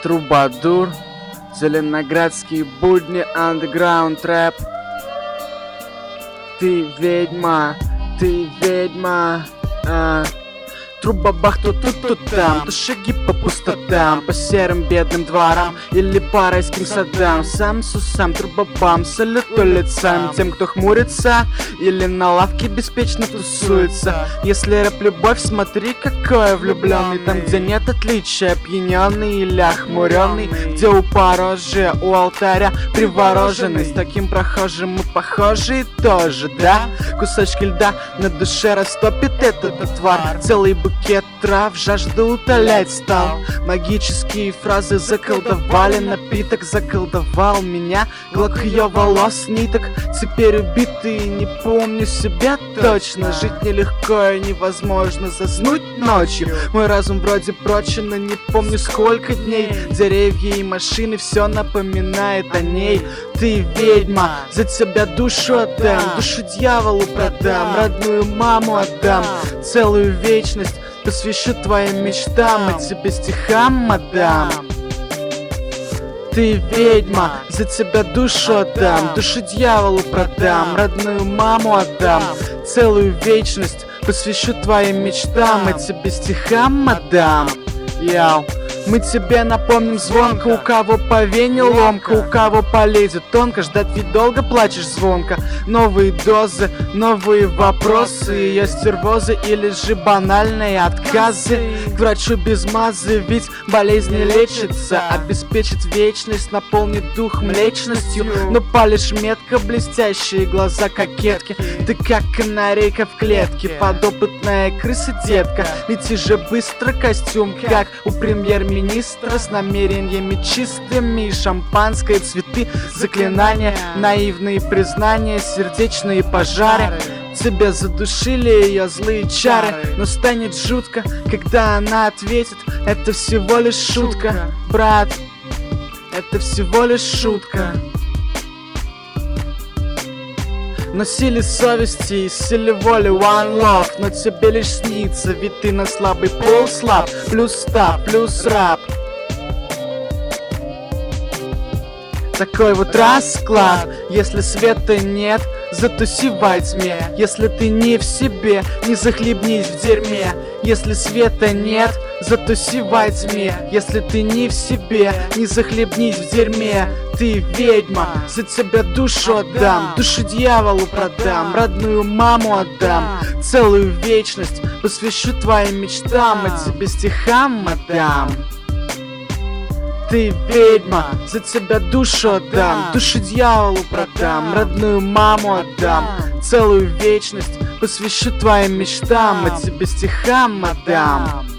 Трубадур, зеленоградские будни, андеграунд рэп. Ты ведьма, Трубабах то тут, то там, то шаги по пустотам, по серым бедным дворам или по райским садам. Сам с усам, трубабам, салюту лицам тем, кто хмурится или на лавке беспечно тусуется. Если рэп любовь, смотри, какой влюбленный. Там, где нет отличия, опьяненный или охмуренный, где у порожия, у алтаря привороженный. С таким прохожим мы похожи тоже, да? Кусочки льда на душе растопит этот отвар. Целый букет трав жажду утолять стал. Магические фразы заколдовали, напиток заколдовал меня. Глок ее волос, ниток, теперь убитый, не помню себя точно. Жить нелегко и невозможно заснуть ночью. Мой разум вроде прочен, но не помню сколько дней. Деревья и машины, все напоминает о ней. Ты ведьма, за тебя душу отдам, душу дьяволу продам, родную маму отдам, целую вечность посвящу твоим мечтам и тебе стихам, мадам. Ты ведьма, за тебя душу отдам, душу дьяволу продам, родную маму отдам, целую вечность посвящу твоим мечтам и тебе стихам, мадам. Яу. Мы тебе напомним звонко, у кого по вене ломка, у кого полезет тонко, ждать ведь долго плачешь звонко. Новые дозы, новые вопросы, есть стервозы или же банальные отказы. К врачу без мазы, ведь болезнь не лечится, обеспечит вечность, наполнит дух млечностью. Но палишь метко, блестящие глаза кокетки, ты как канарейка в клетке, подопытная крыса детка. Лети же быстро, костюм как у премьер-министра, с намерениями чистыми, шампанское, цветы, заклинания, наивные признания, сердечные пожары. Тебя задушили ее злые чары, но станет жутко, когда она ответит: это всего лишь шутка, брат, это всего лишь шутка. Но силе совести и силе воли one love, но тебе лишь снится, ведь ты на слабый пол слаб. Плюс стаб, плюс раб. Такой вот расклад. Если света нет, затуси во тьме. Если ты не в себе, не захлебнись в дерьме. Если света нет, затуси во тьме. Если ты не в себе, не захлебнись в дерьме. Ты ведьма, за тебя душу отдам, душу дьяволу продам, родную маму отдам, целую вечность посвящу твоим мечтам и тебе стихам, мадам. Ты ведьма, за тебя душу отдам, душу дьяволу продам, родную маму отдам, целую вечность посвящу твоим мечтам и тебе стихам, мадам.